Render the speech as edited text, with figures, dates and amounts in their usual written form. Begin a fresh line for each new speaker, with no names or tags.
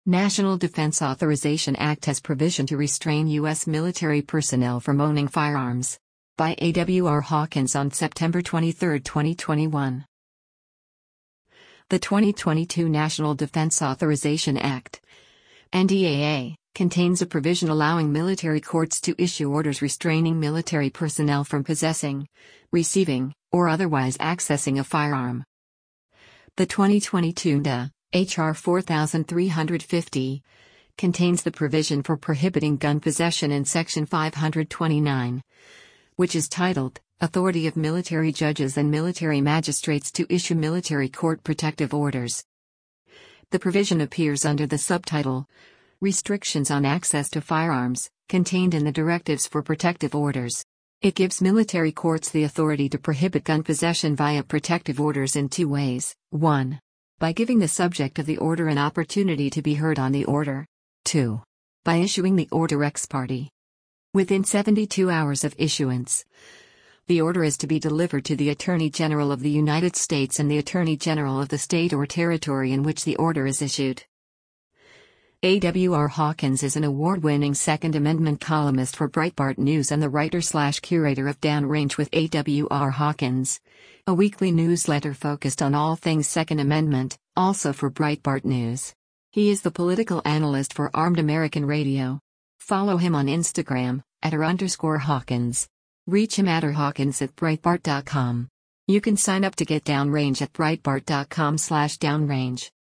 National Defense Authorization Act has provision to restrain U.S. military personnel from owning firearms. By A.W.R. Hawkins on September 23, 2021. The 2022 National Defense Authorization Act, NDAA, contains a provision allowing military courts to issue orders restraining military personnel from possessing, receiving, or otherwise accessing a firearm. The 2022 NDAA, H.R. 4350, contains the provision for prohibiting gun possession in Section 529, which is titled, Authority of Military Judges and Military Magistrates to Issue Military Court Protective Orders. The provision appears under the subtitle, Restrictions on Access to Firearms, contained in the Directives for Protective Orders. It gives military courts the authority to prohibit gun possession via protective orders in two ways: 1. By giving the subject of the order an opportunity to be heard on the order. 2. By issuing the order ex parte. Within 72 hours of issuance, the order is to be delivered to the Attorney General of the United States and the Attorney General of the state or territory in which the order is issued. A.W.R. Hawkins is an award-winning Second Amendment columnist for Breitbart News and the writer/curator of Downrange with A.W.R. Hawkins, a weekly newsletter focused on all things Second Amendment, also for Breitbart News. He is the political analyst for Armed American Radio. Follow him on Instagram, @r_Hawkins. Reach him at @Hawkins@Breitbart.com. You can sign up to get Downrange at Breitbart.com/Downrange.